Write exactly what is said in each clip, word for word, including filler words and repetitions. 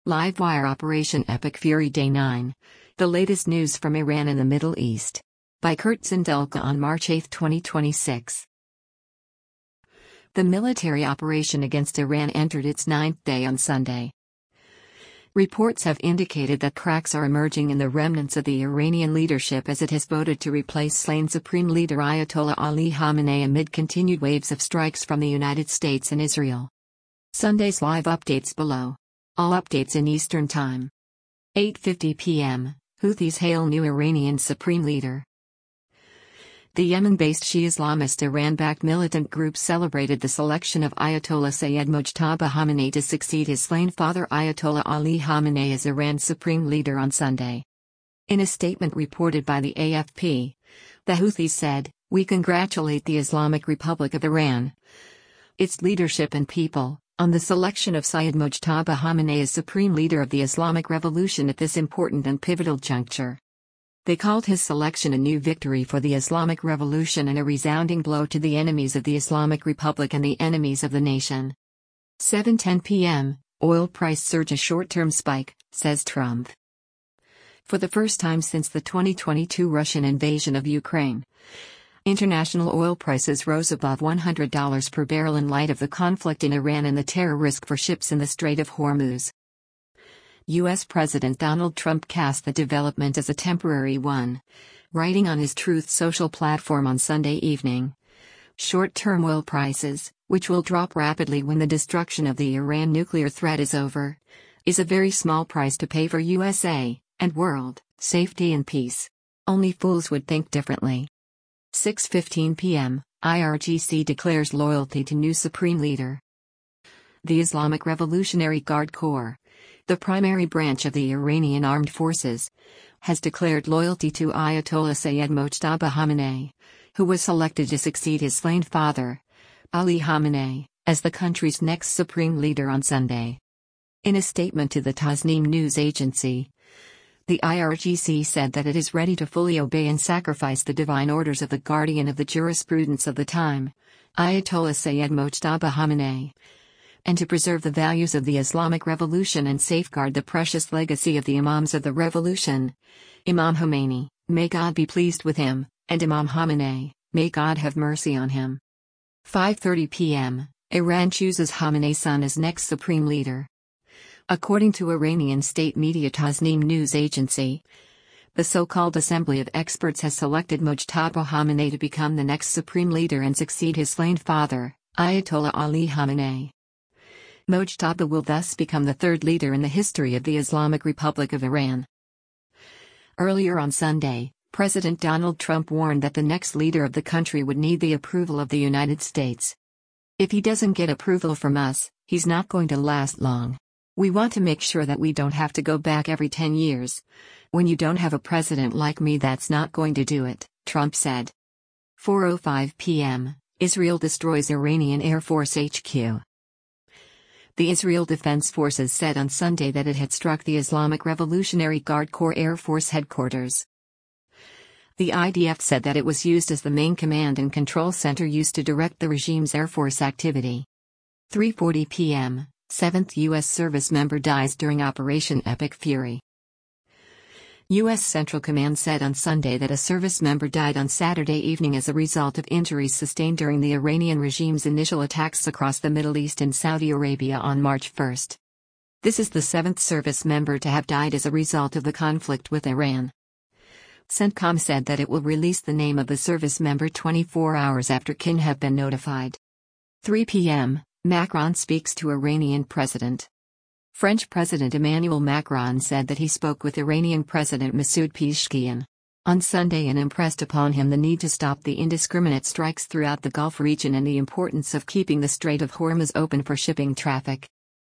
Livewire Operation Epic Fury Day nine. The latest news from Iran and the Middle East. By Kurt Zindelka on March eighth, twenty twenty-six. The military operation against Iran entered its ninth day on Sunday. Reports have indicated that cracks are emerging in the remnants of the Iranian leadership as it has voted to replace slain Supreme Leader Ayatollah Ali Khamenei amid continued waves of strikes from the United States and Israel. Sunday's live updates below. All updates in Eastern Time. eight fifty p m Houthis hail new Iranian Supreme Leader. The Yemen-based Shia Islamist Iran-backed militant group celebrated the selection of Ayatollah Sayyid Mojtaba Khamenei to succeed his slain father Ayatollah Ali Khamenei as Iran's Supreme Leader on Sunday. In a statement reported by the A F P, the Houthis said, "We congratulate the Islamic Republic of Iran, its leadership and people, on the selection of Sayyid Mojtaba Khamenei as Supreme Leader of the Islamic Revolution at this important and pivotal juncture." They called his selection a new victory for the Islamic Revolution and a resounding blow to the enemies of the Islamic Republic and the enemies of the nation. seven ten p m Oil price surge, a short-term spike, says Trump. For the first time since the twenty twenty-two Russian invasion of Ukraine, international oil prices rose above one hundred dollars per barrel in light of the conflict in Iran and the terror risk for ships in the Strait of Hormuz. U S President Donald Trump cast the development as a temporary one, writing on his Truth Social platform on Sunday evening. Short-term oil prices, which will drop rapidly when the destruction of the Iran nuclear threat is over, is a very small price to pay for U S A and world safety and peace. Only fools would think differently. six fifteen p m I R G C declares loyalty to new Supreme Leader. The Islamic Revolutionary Guard Corps, the primary branch of the Iranian armed forces, has declared loyalty to Ayatollah Sayyid Mojtaba Khamenei, who was selected to succeed his slain father, Ali Khamenei, as the country's next Supreme Leader on Sunday. In a statement to the Tasnim news agency, the I R G C said that it is ready to fully obey and sacrifice the divine orders of the guardian of the jurisprudence of the time, Ayatollah Sayyid Mojtaba Khamenei, and to preserve the values of the Islamic Revolution and safeguard the precious legacy of the Imams of the Revolution, Imam Khomeini, may God be pleased with him, and Imam Khamenei, may God have mercy on him. five thirty p m Iran chooses Khamenei's son as next Supreme Leader. According to Iranian state media Tasnim news agency, the so-called Assembly of Experts has selected Mojtaba Khamenei to become the next Supreme Leader and succeed his slain father, Ayatollah Ali Khamenei. Mojtaba will thus become the third leader in the history of the Islamic Republic of Iran. Earlier on Sunday, President Donald Trump warned that the next leader of the country would need the approval of the United States. "If he doesn't get approval from us, he's not going to last long. We want to make sure that we don't have to go back every ten years. When you don't have a president like me, that's not going to do it," Trump said. four oh five p m Israel destroys Iranian Air Force H Q. The Israel Defense Forces said on Sunday that it had struck the Islamic Revolutionary Guard Corps Air Force headquarters. The I D F said that it was used as the main command and control center used to direct the regime's Air Force activity. three forty p m Seventh U S service member dies during Operation Epic Fury. U S Central Command said on Sunday that a service member died on Saturday evening as a result of injuries sustained during the Iranian regime's initial attacks across the Middle East and Saudi Arabia on March first. This is the seventh service member to have died as a result of the conflict with Iran. CENTCOM said that it will release the name of the service member twenty-four hours after kin have been notified. three p m Macron speaks to Iranian president. French President Emmanuel Macron said that he spoke with Iranian President Masoud Pezeshkian on Sunday and impressed upon him the need to stop the indiscriminate strikes throughout the Gulf region and the importance of keeping the Strait of Hormuz open for shipping traffic.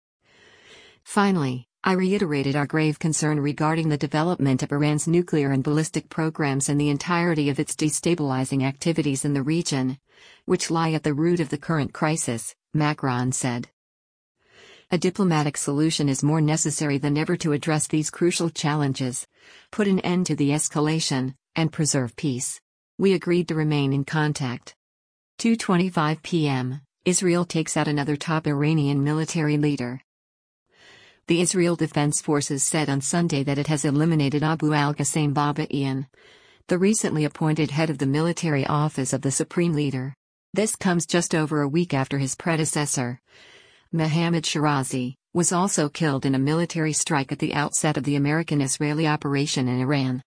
Finally, I reiterated our grave concern regarding the development of Iran's nuclear and ballistic programs and the entirety of its destabilizing activities in the region, which lie at the root of the current crisis, Macron said. A diplomatic solution is more necessary than ever to address these crucial challenges, put an end to the escalation, and preserve peace. We agreed to remain in contact. two twenty-five p m Israel takes out another top Iranian military leader. The Israel Defense Forces said on Sunday that it has eliminated Abu al-Qassam Baba'yan, the recently appointed head of the military office of the Supreme Leader. This comes just over a week after his predecessor, Mohammad Shirazi, was also killed in a military strike at the outset of the American-Israeli operation in Iran.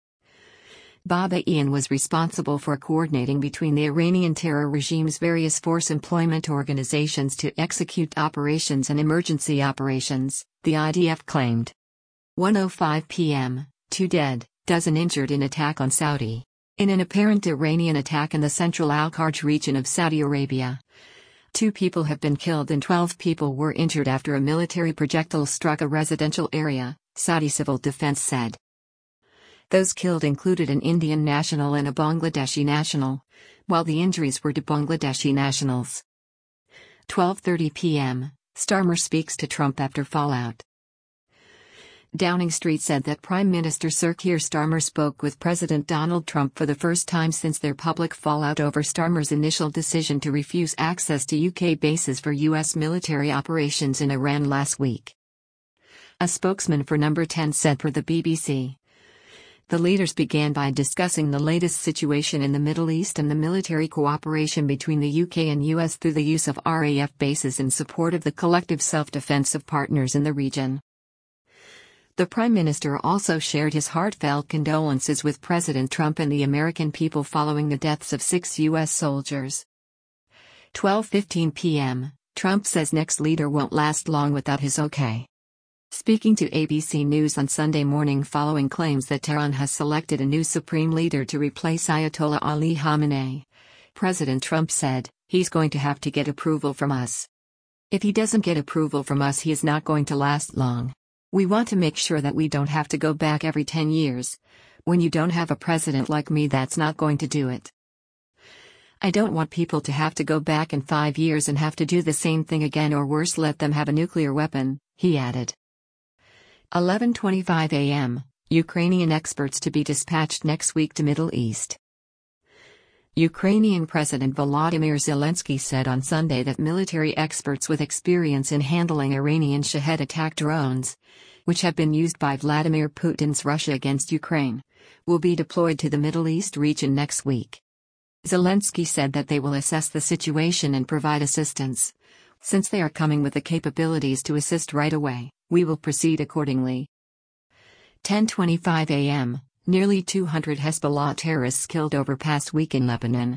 Baba'yan was responsible for coordinating between the Iranian terror regime's various force employment organizations to execute operations and emergency operations, the I D F claimed. one oh five p m, two dead, dozen injured in attack on Saudi. In an apparent Iranian attack in the central Al-Kharj region of Saudi Arabia, two people have been killed and twelve people were injured after a military projectile struck a residential area, Saudi Civil Defense said. Those killed included an Indian national and a Bangladeshi national, while the injuries were to Bangladeshi nationals. twelve thirty p m, Starmer speaks to Trump after fallout. Downing Street said that Prime Minister Sir Keir Starmer spoke with President Donald Trump for the first time since their public fallout over Starmer's initial decision to refuse access to U K bases for U S military operations in Iran last week. A spokesman for Number ten said per the B B C. The leaders began by discussing the latest situation in the Middle East and the military cooperation between the U K and U S through the use of R A F bases in support of the collective self-defense of partners in the region. The Prime Minister also shared his heartfelt condolences with President Trump and the American people following the deaths of six U S soldiers. twelve fifteen p m, Trump says next leader won't last long without his okay. Speaking to A B C News on Sunday morning following claims that Tehran has selected a new supreme leader to replace Ayatollah Ali Khamenei, President Trump said, "He's going to have to get approval from us. If he doesn't get approval from us, he is not going to last long. We want to make sure that we don't have to go back every ten years. When you don't have a president like me, that's not going to do it. I don't want people to have to go back in five years and have to do the same thing again, or worse, let them have a nuclear weapon," he added. eleven twenty-five a m, Ukrainian experts to be dispatched next week to Middle East. Ukrainian President Volodymyr Zelensky said on Sunday that military experts with experience in handling Iranian Shahed attack drones, which have been used by Vladimir Putin's Russia against Ukraine, will be deployed to the Middle East region next week. Zelensky said that they will assess the situation and provide assistance. "Since they are coming with the capabilities to assist right away, we will proceed accordingly." ten twenty-five a m, nearly two hundred Hezbollah terrorists killed over past week in Lebanon.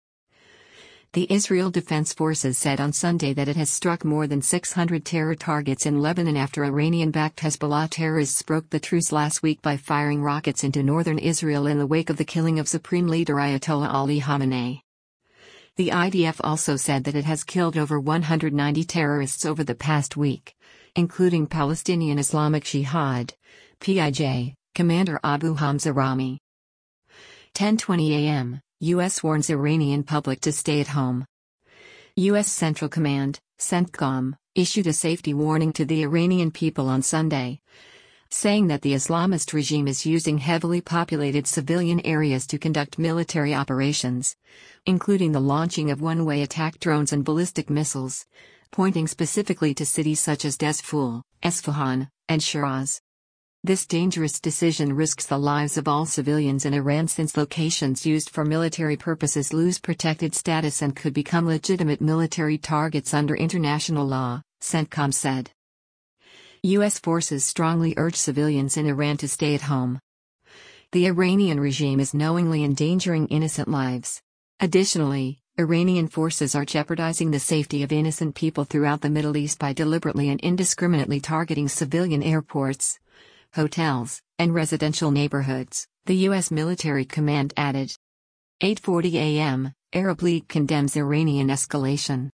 The Israel Defense Forces said on Sunday that it has struck more than six hundred terror targets in Lebanon after Iranian-backed Hezbollah terrorists broke the truce last week by firing rockets into northern Israel in the wake of the killing of Supreme Leader Ayatollah Ali Khamenei. The I D F also said that it has killed over one hundred ninety terrorists over the past week, including Palestinian Islamic Jihad, P I J, Commander Abu Hamza Rami. ten twenty a m, U S warns Iranian public to stay at home. U S Central Command, CENTCOM, issued a safety warning to the Iranian people on Sunday, saying that the Islamist regime is using heavily populated civilian areas to conduct military operations, including the launching of one-way attack drones and ballistic missiles, pointing specifically to cities such as Dezful, Esfahan, and Shiraz. This dangerous decision risks the lives of all civilians in Iran, since locations used for military purposes lose protected status and could become legitimate military targets under international law, CENTCOM said. U S forces strongly urge civilians in Iran to stay at home. The Iranian regime is knowingly endangering innocent lives. Additionally, Iranian forces are jeopardizing the safety of innocent people throughout the Middle East by deliberately and indiscriminately targeting civilian airports, hotels, and residential neighborhoods, the U S military command added. eight forty a m, Arab League condemns Iranian escalation.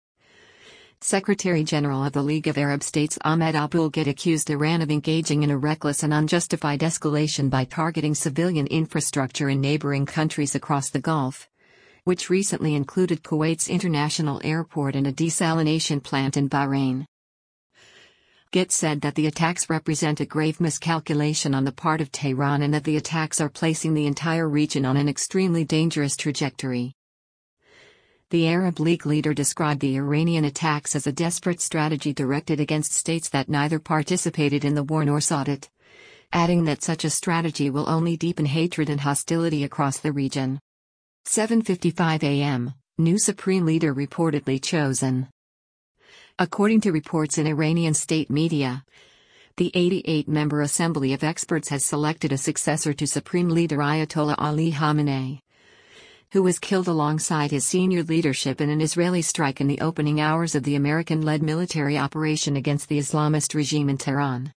Secretary-General of the League of Arab States Ahmed Abulgheit accused Iran of engaging in a reckless and unjustified escalation by targeting civilian infrastructure in neighboring countries across the Gulf, which recently included Kuwait's international airport and a desalination plant in Bahrain. Gheit said that the attacks represent a grave miscalculation on the part of Tehran and that the attacks are placing the entire region on an extremely dangerous trajectory. The Arab League leader described the Iranian attacks as a desperate strategy directed against states that neither participated in the war nor sought it, adding that such a strategy will only deepen hatred and hostility across the region. seven fifty-five a m, new supreme leader reportedly chosen. According to reports in Iranian state media, the eighty-eight member Assembly of Experts has selected a successor to Supreme Leader Ayatollah Ali Khamenei, who was killed alongside his senior leadership in an Israeli strike in the opening hours of the American-led military operation against the Islamist regime in Tehran.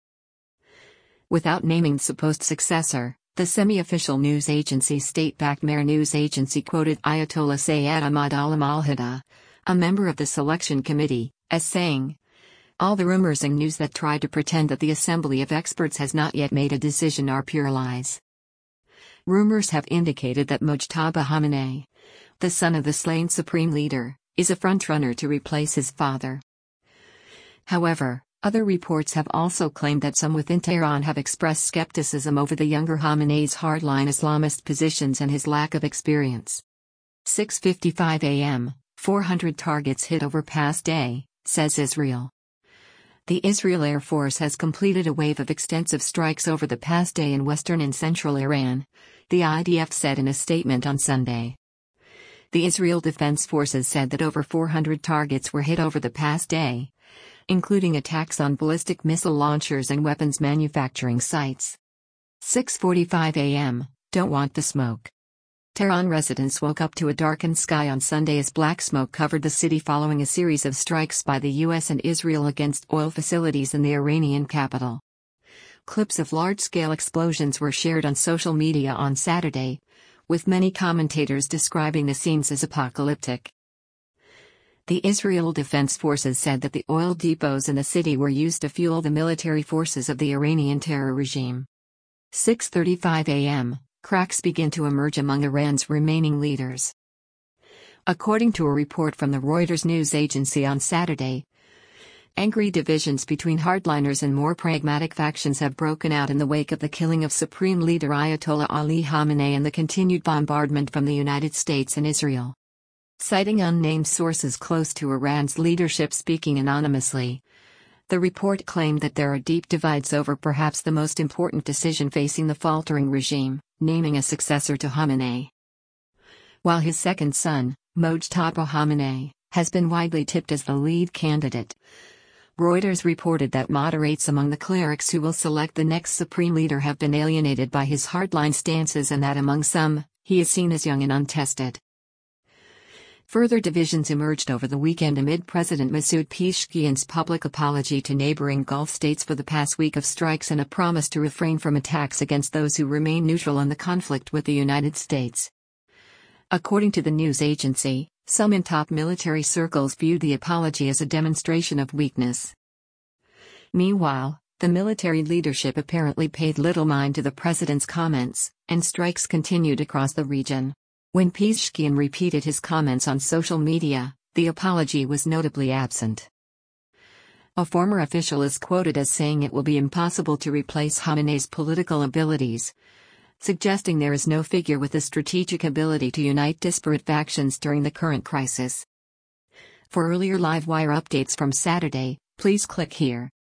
Without naming the supposed successor, the semi-official news agency state-backed Mehr news agency quoted Ayatollah Sayyid Ahmad Alam al-Hada, a member of the selection committee, as saying, "All the rumors and news that try to pretend that the Assembly of Experts has not yet made a decision are pure lies." Rumors have indicated that Mojtaba Khamenei, the son of the slain supreme leader, is a frontrunner to replace his father. However, other reports have also claimed that some within Tehran have expressed skepticism over the younger Khamenei's hardline Islamist positions and his lack of experience. six fifty-five a m, four hundred targets hit over past day, says Israel. The Israel Air Force has completed a wave of extensive strikes over the past day in western and central Iran, the I D F said in a statement on Sunday. The Israel Defense Forces said that over four hundred targets were hit over the past day, including attacks on ballistic missile launchers and weapons manufacturing sites. six forty-five a m, don't want the smoke. Tehran residents woke up to a darkened sky on Sunday as black smoke covered the city following a series of strikes by the U S and Israel against oil facilities in the Iranian capital. Clips of large-scale explosions were shared on social media on Saturday, with many commentators describing the scenes as apocalyptic. The Israel Defense Forces said that the oil depots in the city were used to fuel the military forces of the Iranian terror regime. six thirty-five a m, cracks begin to emerge among Iran's remaining leaders. According to a report from the Reuters news agency on Saturday, angry divisions between hardliners and more pragmatic factions have broken out in the wake of the killing of Supreme Leader Ayatollah Ali Khamenei and the continued bombardment from the United States and Israel. Citing unnamed sources close to Iran's leadership speaking anonymously, the report claimed that there are deep divides over perhaps the most important decision facing the faltering regime, naming a successor to Khamenei. While his second son, Mojtaba Khamenei, has been widely tipped as the lead candidate, Reuters reported that moderates among the clerics who will select the next supreme leader have been alienated by his hardline stances and that among some, he is seen as young and untested. Further divisions emerged over the weekend amid President Masoud Pezeshkian's public apology to neighboring Gulf states for the past week of strikes and a promise to refrain from attacks against those who remain neutral in the conflict with the United States. According to the news agency, some in top military circles viewed the apology as a demonstration of weakness. Meanwhile, the military leadership apparently paid little mind to the president's comments, and strikes continued across the region. When Pezeshkian repeated his comments on social media, the apology was notably absent. A former official is quoted as saying it will be impossible to replace Khamenei's political abilities, suggesting there is no figure with the strategic ability to unite disparate factions during the current crisis. For earlier Livewire updates from Saturday, please click here.